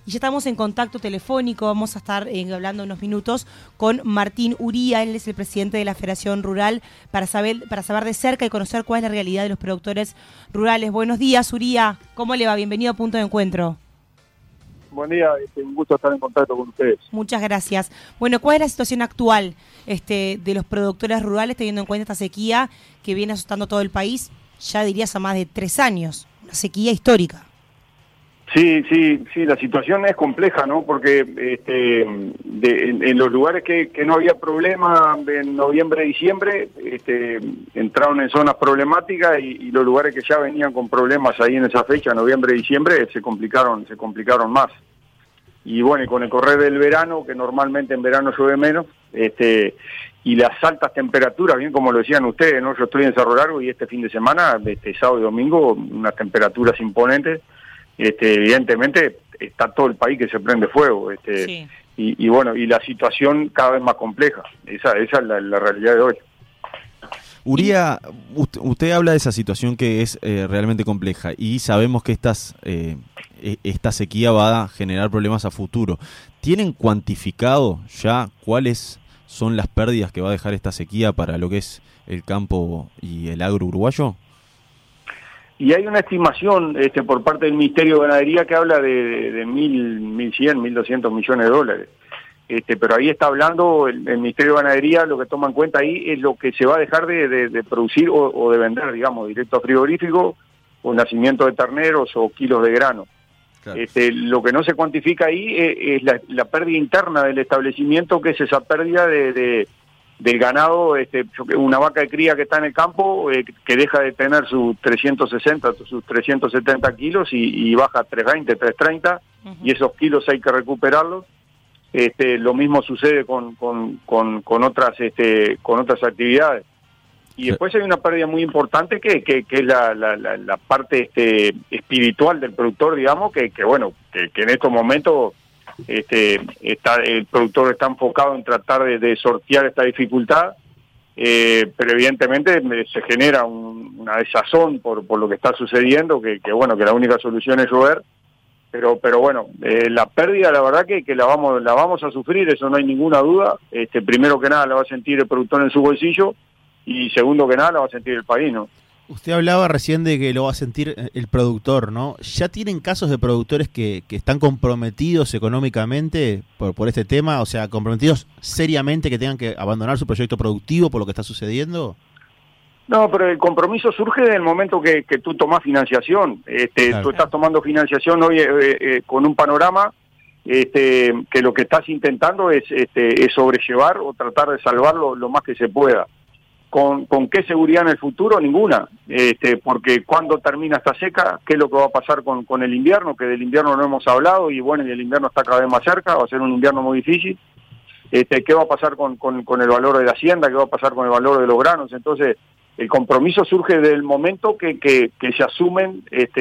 Y ya estamos en contacto telefónico, vamos a estar hablando unos minutos con Martín Uría, él es el presidente de la Federación Rural, para saber de cerca y conocer cuál es la realidad de los productores rurales. Buenos días, Uría, ¿cómo le va? Bienvenido a Punto de Encuentro. Buen día, un gusto estar en contacto con ustedes. Muchas gracias. Bueno, ¿cuál es la situación actual de los productores rurales, teniendo en cuenta esta sequía que viene azotando todo el país, ya dirías a más de 3 años, una sequía histórica? Sí, la situación es compleja, ¿no? Porque en los lugares que no había problema en noviembre, diciembre, entraron en zonas problemáticas y los lugares que ya venían con problemas ahí en esa fecha, noviembre, diciembre, se complicaron más. Y bueno, y con el correr del verano, que normalmente en verano llueve menos, y las altas temperaturas, bien como lo decían ustedes, ¿no? Yo estoy en Cerro Largo y este fin de semana, sábado y domingo, unas temperaturas imponentes. Evidentemente está todo el país que se prende fuego, sí. y bueno, y la situación cada vez más compleja. Esa es la realidad de hoy. Uría, usted habla de esa situación que es realmente compleja y sabemos que esta sequía va a generar problemas a futuro. ¿Tienen cuantificado ya cuáles son las pérdidas que va a dejar esta sequía para lo que es el campo y el agro uruguayo? Y hay una estimación por parte del Ministerio de Ganadería que habla de 1.100, 1.200 millones de dólares. Pero ahí está hablando el Ministerio de Ganadería, lo que toma en cuenta ahí es lo que se va a dejar de producir o de vender, digamos, directo a frigorífico, o nacimiento de terneros o kilos de grano. Claro. Lo que no se cuantifica ahí es la pérdida interna del establecimiento, que es esa pérdida del ganado, una vaca de cría que está en el campo, que deja de tener sus 360, sus 370 kilos y baja a 320, 330, y esos kilos hay que recuperarlos. Lo mismo sucede con otras actividades. Y después hay una pérdida muy importante que es la parte espiritual del productor, digamos, que en estos momentos el productor está enfocado en tratar de sortear esta dificultad, pero evidentemente se genera una desazón por lo que está sucediendo, que la única solución es llover, pero bueno, la pérdida, la verdad que la vamos a sufrir, eso no hay ninguna duda. Primero que nada la va a sentir el productor en su bolsillo, y segundo que nada la va a sentir el país, ¿no? Usted hablaba recién de que lo va a sentir el productor, ¿no? ¿Ya tienen casos de productores que están comprometidos económicamente por este tema? O sea, comprometidos seriamente, que tengan que abandonar su proyecto productivo por lo que está sucediendo. No, pero el compromiso surge en el momento que tú tomás financiación. Claro. Tú estás tomando financiación hoy con un panorama que lo que estás intentando es sobrellevar o tratar de salvarlo lo más que se pueda. ¿Con qué seguridad en el futuro? Ninguna, porque cuando termina esta seca, ¿qué es lo que va a pasar con el invierno? Que del invierno no hemos hablado, y bueno, y el invierno está cada vez más cerca, va a ser un invierno muy difícil. ¿Qué va a pasar con el valor de la hacienda? ¿Qué va a pasar con el valor de los granos? Entonces, el compromiso surge del momento que se asumen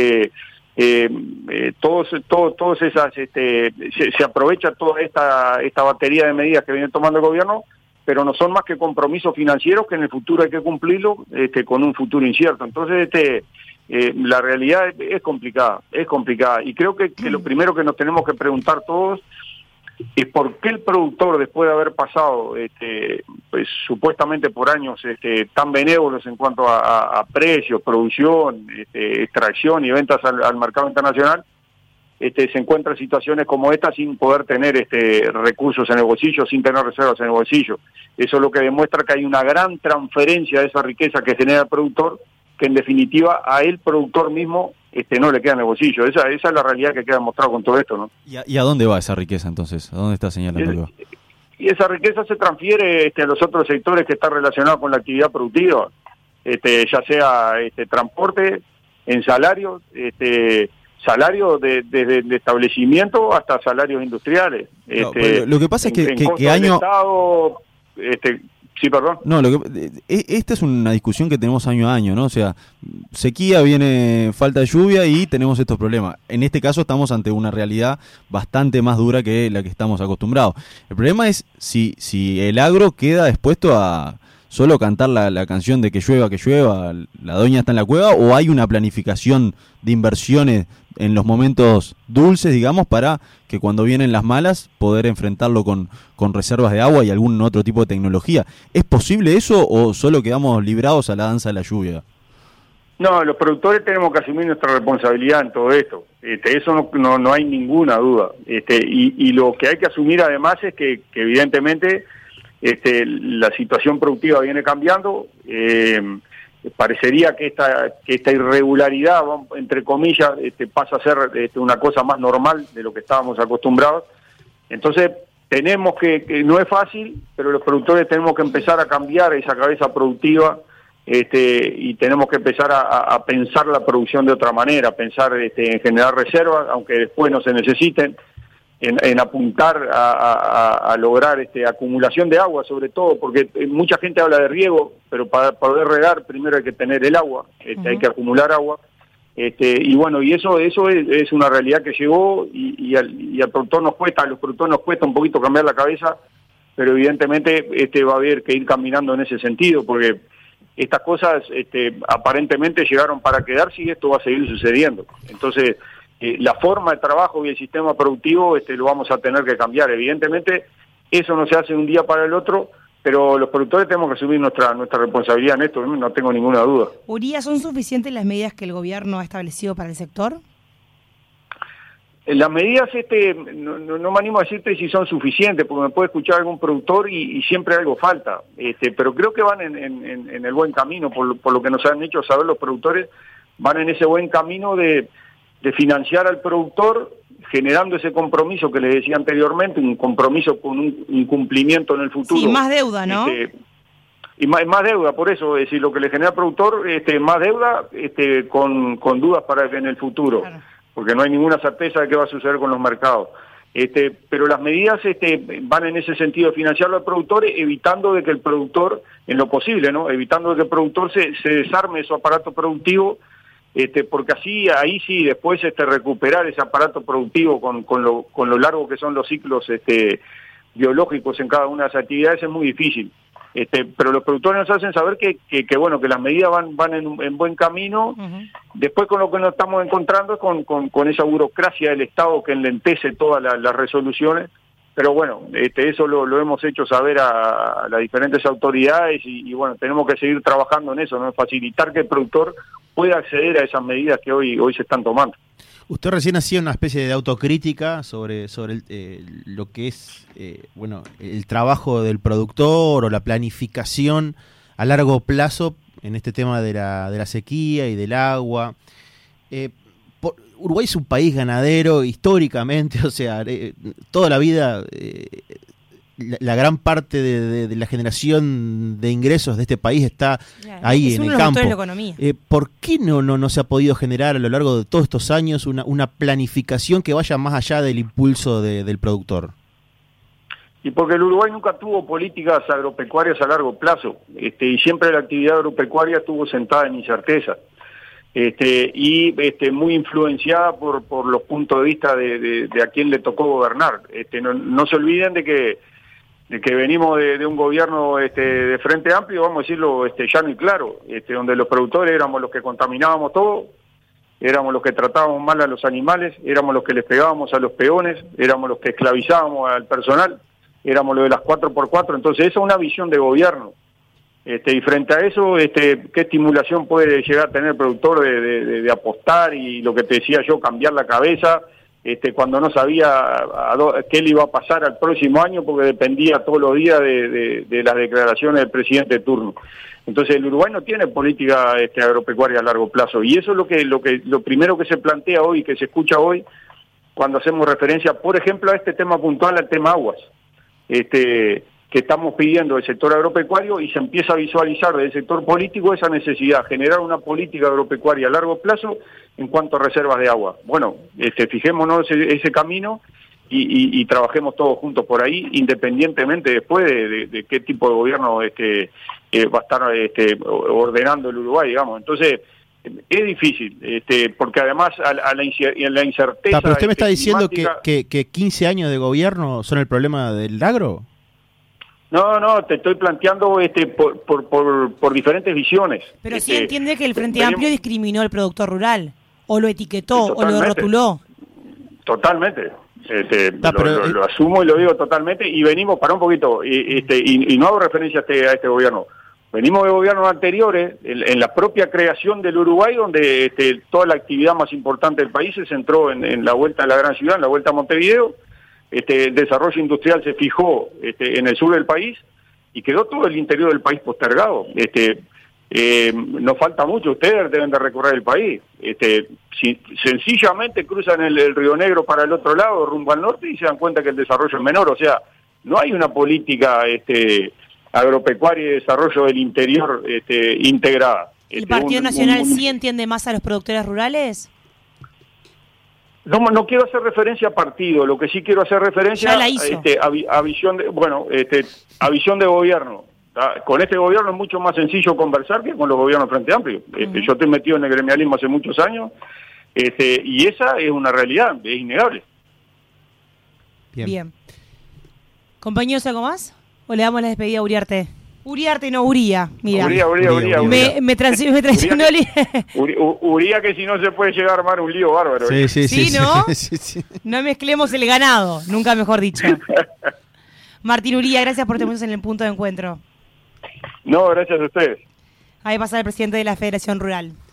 todos esas, se aprovecha toda esta batería de medidas que viene tomando el gobierno, pero no son más que compromisos financieros que en el futuro hay que cumplirlo, con un futuro incierto. Entonces, la realidad es complicada, y creo que lo primero que nos tenemos que preguntar todos es por qué el productor, después de haber pasado, pues supuestamente por años tan benévolos en cuanto a precios, producción, extracción y ventas al mercado internacional, se encuentra en situaciones como esta sin poder tener recursos en el bolsillo, sin tener reservas en el bolsillo. Eso es lo que demuestra que hay una gran transferencia de esa riqueza que genera el productor, que en definitiva a el productor mismo no le queda en el bolsillo. Esa es la realidad que queda demostrado con todo esto, ¿no? ¿Y a dónde va esa riqueza entonces? ¿A dónde está señalando que va? Y esa riqueza se transfiere a los otros sectores que están relacionados con la actividad productiva, ya sea transporte, en salarios, salarios desde el establecimiento hasta salarios industriales. No, lo que pasa es que año... Estado, sí, perdón. No, esta es una discusión que tenemos año a año, ¿no? O sea, sequía, viene falta de lluvia y tenemos estos problemas. En este caso estamos ante una realidad bastante más dura que la que estamos acostumbrados. El problema es si el agro queda expuesto a solo cantar la canción de que llueva, la doña está en la cueva, o hay una planificación de inversiones en los momentos dulces, digamos, para que cuando vienen las malas poder enfrentarlo con reservas de agua y algún otro tipo de tecnología. ¿Es posible eso o solo quedamos librados a la danza de la lluvia? No, los productores tenemos que asumir nuestra responsabilidad en todo esto. Eso no hay ninguna duda. Y lo que hay que asumir además es que evidentemente la situación productiva viene cambiando. Parecería que esta irregularidad, entre comillas, pasa a ser una cosa más normal de lo que estábamos acostumbrados. Entonces tenemos que no es fácil, pero los productores tenemos que empezar a cambiar esa cabeza productiva. Y tenemos que empezar a pensar la producción de otra manera, pensar en generar reservas, aunque después no se necesiten, en apuntar a lograr acumulación de agua, sobre todo, porque mucha gente habla de riego, pero para poder regar primero hay que tener el agua, hay que acumular agua, y bueno, y eso es una realidad que llegó y al productor nos cuesta, a los productores nos cuesta un poquito cambiar la cabeza, pero evidentemente va a haber que ir caminando en ese sentido, porque estas cosas aparentemente llegaron para quedarse y esto va a seguir sucediendo. Entonces, la forma de trabajo y el sistema productivo lo vamos a tener que cambiar. Evidentemente, eso no se hace de un día para el otro, pero los productores tenemos que asumir nuestra responsabilidad en esto, no tengo ninguna duda. Uría, ¿son suficientes las medidas que el gobierno ha establecido para el sector? Las medidas, no me animo a decirte si son suficientes, porque me puede escuchar algún productor y siempre algo falta, pero creo que van en el buen camino, por lo que nos han hecho saber los productores, van en ese buen camino de financiar al productor, generando ese compromiso que les decía anteriormente, un compromiso con un incumplimiento en el futuro. Sí, más deuda, ¿no? Y más deuda, por eso, es decir, lo que le genera al productor, más deuda con dudas para que en el futuro. Claro. Porque no hay ninguna certeza de qué va a suceder con los mercados. Pero las medidas van en ese sentido de financiarlo al productor, evitando de que el productor, en lo posible, ¿no? Evitando de que el productor se desarme su aparato productivo, porque ahí sí, después recuperar ese aparato productivo con lo largo que son los ciclos biológicos en cada una de las actividades es muy difícil. Pero los productores nos hacen saber que las medidas van en buen camino. Uh-huh. Después con lo que nos estamos encontrando es con esa burocracia del Estado que enlentece todas las resoluciones, pero bueno, eso lo hemos hecho saber a las diferentes autoridades y bueno, tenemos que seguir trabajando en eso, ¿no? Facilitar que el productor pueda acceder a esas medidas que hoy se están tomando. Usted recién hacía una especie de autocrítica sobre lo que es el trabajo del productor o la planificación a largo plazo en este tema de la sequía y del agua. Uruguay es un país ganadero históricamente, o sea, toda la vida la gran parte de la generación de ingresos de este país está ahí en el campo. ¿Por qué no se ha podido generar a lo largo de todos estos años una planificación que vaya más allá del impulso del productor? Y porque el Uruguay nunca tuvo políticas agropecuarias a largo plazo, y siempre la actividad agropecuaria estuvo sentada en incerteza. Muy influenciada por los puntos de vista de a quién le tocó gobernar. No se olviden de que venimos de un gobierno de Frente Amplio, vamos a decirlo llano y claro, donde los productores éramos los que contaminábamos todo, éramos los que tratábamos mal a los animales, éramos los que les pegábamos a los peones, éramos los que esclavizábamos al personal, éramos los de las 4x4, entonces esa es una visión de gobierno. Y frente a eso, ¿qué estimulación puede llegar a tener el productor de apostar y lo que te decía yo, cambiar la cabeza, cuando no sabía qué le iba a pasar al próximo año porque dependía todos los días de las declaraciones del presidente de turno? Entonces el Uruguay no tiene política agropecuaria a largo plazo y eso es lo primero que se plantea hoy, que se escucha hoy cuando hacemos referencia, por ejemplo, a este tema puntual, al tema aguas. Que estamos pidiendo del sector agropecuario y se empieza a visualizar del sector político esa necesidad, generar una política agropecuaria a largo plazo en cuanto a reservas de agua. Bueno, fijémonos ese camino y trabajemos todos juntos por ahí, independientemente después de qué tipo de gobierno va a estar ordenando el Uruguay, digamos. Entonces, es difícil, porque además a la incerteza... Pero usted me está diciendo que 15 años de gobierno son el problema del agro. No, te estoy planteando por diferentes visiones. Pero sí entiende que el Frente Amplio discriminó al productor rural. o lo etiquetó, o lo Totalmente. rotuló. Totalmente. Pero, Lo asumo y lo digo totalmente, y venimos, para un poquito, y no hago referencia a este gobierno. Venimos de gobiernos anteriores, en la propia creación del Uruguay, donde toda la actividad más importante del país se centró en la vuelta a la gran ciudad, en la vuelta a Montevideo. El desarrollo industrial se fijó en el sur del país y quedó todo el interior del país postergado. Nos falta mucho, ustedes deben de recorrer el país. Si sencillamente cruzan el Río Negro para el otro lado, rumbo al norte, y se dan cuenta que el desarrollo es menor. O sea, no hay una política agropecuaria y de desarrollo del interior integrada. ¿El Partido Nacional sí entiende más a los productores rurales? No quiero hacer referencia a partido, lo que sí quiero hacer referencia a visión a visión de gobierno. Con este gobierno es mucho más sencillo conversar que con los gobiernos Frente Amplio. Yo estoy metido en el gremialismo hace muchos años, y esa es una realidad, es innegable. Bien. Compañeros, ¿algo más? ¿O le damos la despedida a Uriarte? Uriarte, no, Uría. Mira. Uría. Me traicionó Uría, que si no se puede llegar a armar un lío bárbaro. Sí, ¿no? Sí. No mezclemos el ganado, nunca mejor dicho. Martín Uría, gracias por tenernos en el punto de encuentro. No, gracias a ustedes. Ahí pasa el presidente de la Federación Rural.